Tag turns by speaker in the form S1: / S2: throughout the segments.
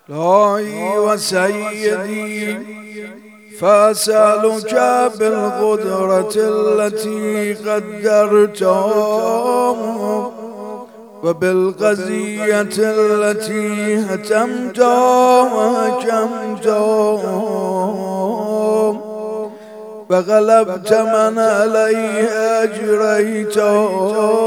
S1: إلهي وسيدي فأسألك بالقدرة التي قدرتها وبالقضية التي هتمتها وحكمتها وغلبت من عليه أجريته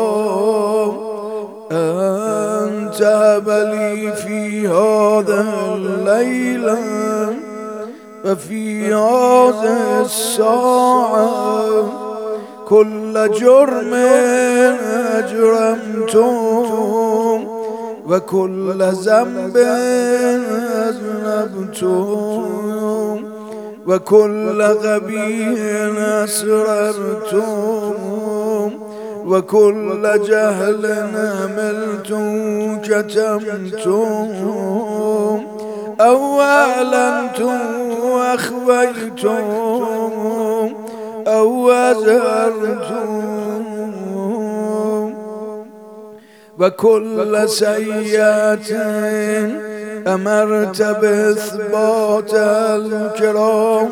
S1: أن تهب لي في هذا الليلة وفي هذه الساعة كل جرم أجرمته وكل ذنب أذنبته وكل غبي أسررته وكل جهل عملته كتمته أو أعلنته وأخفيته أو أظهرته وكل سيئة أمرت بإثبات الكرام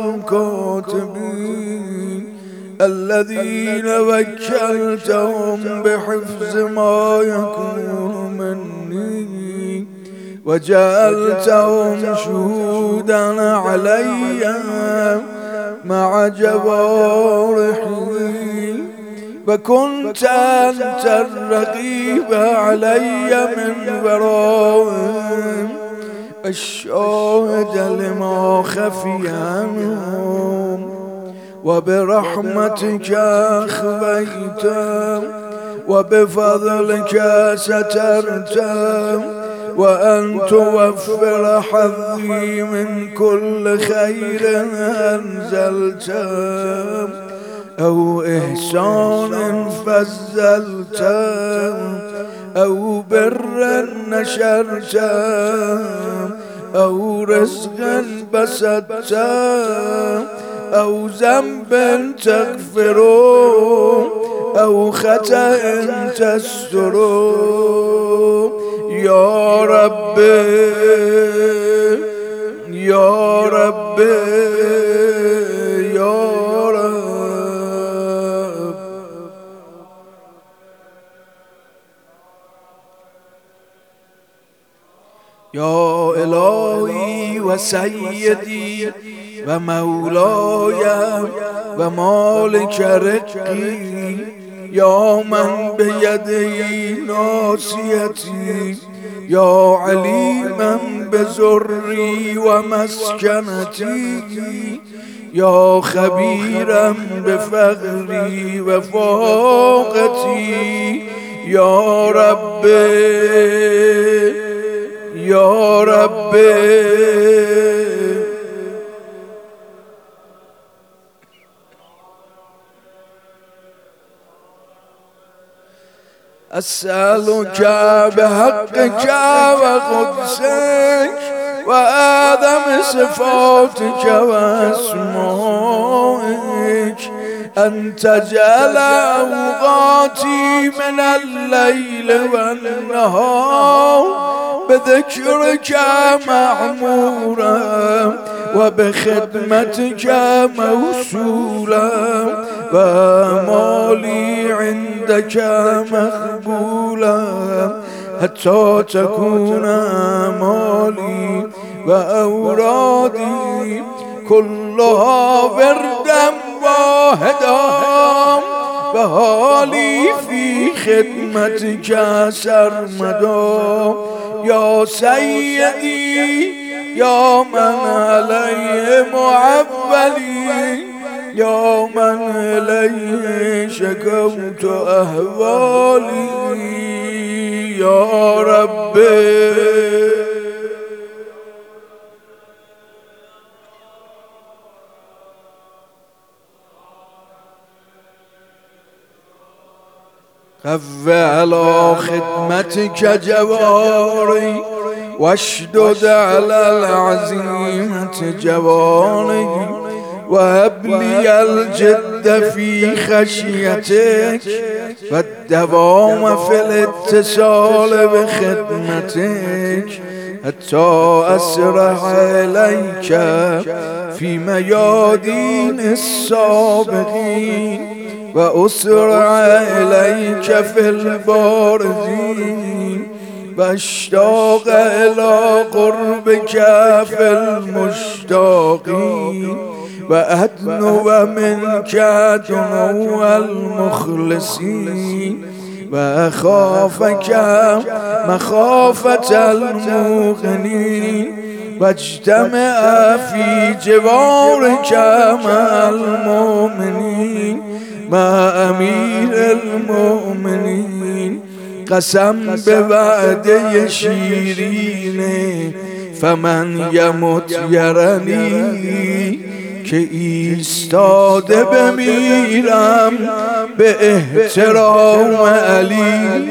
S1: الكاتبين الذين وكلتهم بحفظ ما يكون مني وجعلتهم شهودا علي مع جوارحي وكنت أنت الرقيب علي من ورائهم الشاهد لما خفي عنهم وبرحمتك أخفيت وبفضلك سترت وأن توفر حظي من كل خير أنزلت أو إحسان فزلت أو بر نشرت أو رزق بسطت أو ذنب تغفر أو خطأ تستر يا رب يا رب يا رب يا إلهي وسيدي ومولاي ومالك رقي يا من بيدي ناصيتي يا عليما بزري ومسكنتي يا خبيرا بفقري وفاقتي يا ربي يا ربي أسألك بحقك وقدسك وآدم صفاتك وأسمائك أن تجعل أوقاتي من الليل والنهار بذكرك معمورا وبخدمتك موصولا ومالي عندك مقبولا حتى تكون مالي وأورادي كلها وردا واحدا وحالي في خدمتك سرمدا يا سيدي يا من عليه معولي يا من إليه شكوت أهوالي يا ربي خف على خدمتك جواري واشدد على العزيمة جواري وهب لي الجد في خشيتك والدوام في الاتصال بخدمتك حتى أسرح إليك في ميادين السابقين وأسرع إليك في البارزين واشتاق إلى قربك في المشتاقين وأدنو منك دنو المخلصين وأخافك مخافة الموقنين واجتمع في جوارك مع المؤمنين مع أمير المؤمنين قسم بوعده شیرینه فمن یمت یرنی که ایستاده بمیرم به احترام علی.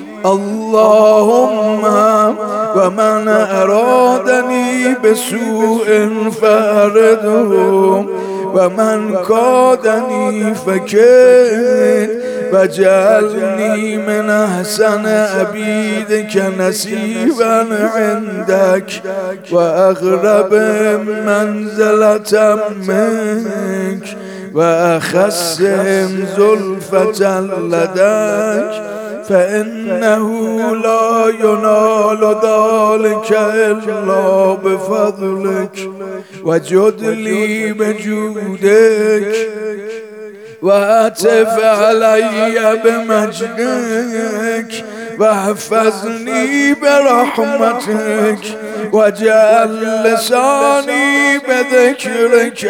S1: اللهم و من ارادنی بسوء فارده و من کادنی فکد وجعلني من أحسن عبيدك نصيبا عندك وأغرب منزلة منك وأخسهم زلفة لديك فإنه لا ينال ذلك إلا بفضلك وجد لي بجودك وأتف علي بمجدك واحفظني برحمتك واجعل لساني بذكرك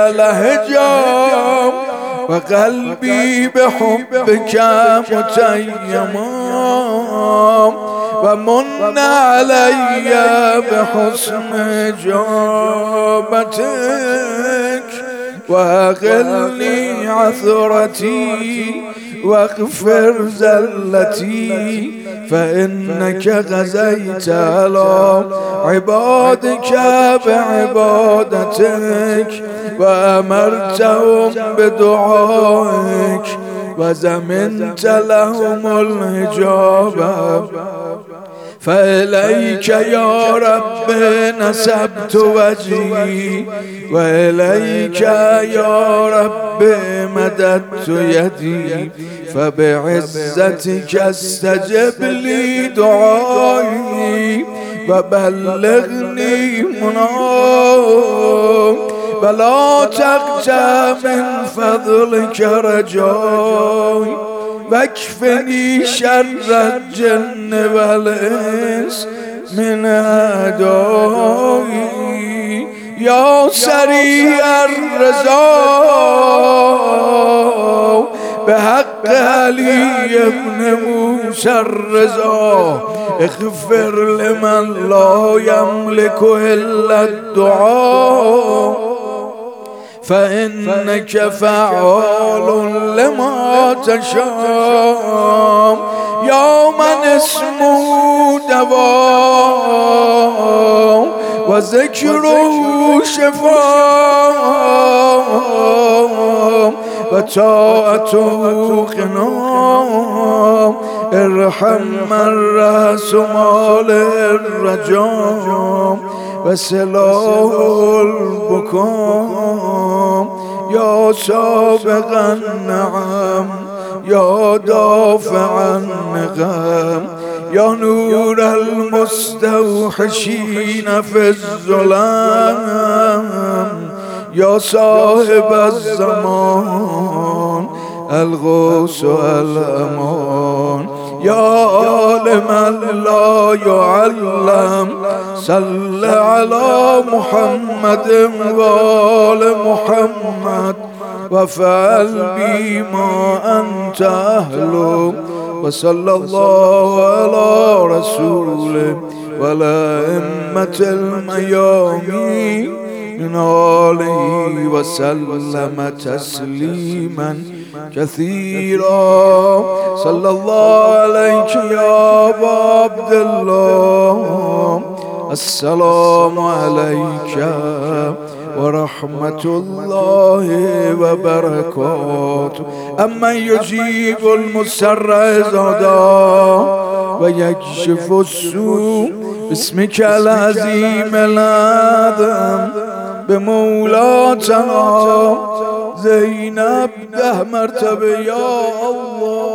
S1: لهجا وقلبي بحبك متيما ومن علي بحسن إجابتك وأغلني عثرتي واغفر زلتي فإنك غزيت على عبادك بعبادتك وأمرتهم بدعائك وزمنت لهم الحجاب فإليك يا رب نسبت وجهي وإليك يا رب مددت يدي فبعزتك استجب لي دعائي وبلغني مناك ولا تقطع من فضلك رجائي واكفني شر الجن والإنس من أعدائي يا سريع الرضا بحق علي بن موسى الرضا اغفر لمن لا يملك إلا الدعاء فإنك فعال لما تشاء يا من اسمه دواء وذكره شفاء وطاعته غنى ارحم من رأس مال الرجاء وسلاح البكام يا سابق النعم يا دافع النغم يا نور المستوحشين في الظلام يا صاحب الزمان الغوث الأمان يا عالم لا يعلم صل على محمد وآل محمد وفعل بي ما أنت أهله وصلى الله على رسوله والأئمة الميامين من آله وسلم تسليما كثيرا صلى الله عليك يا أبا عبد الله السلام عليك ورحمة الله وبركاته أمن يجيب المسر إذا دعا ويكشف السوء باسمك العظیم العظم به مولاتنا زینب 10 مرتبه یا الله.